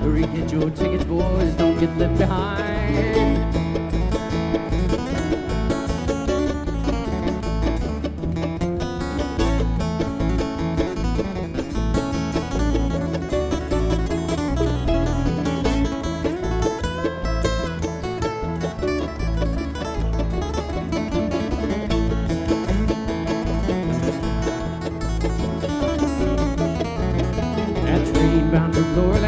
Hurry, get your tickets, boys, don't get left behind. That train bound to Florida.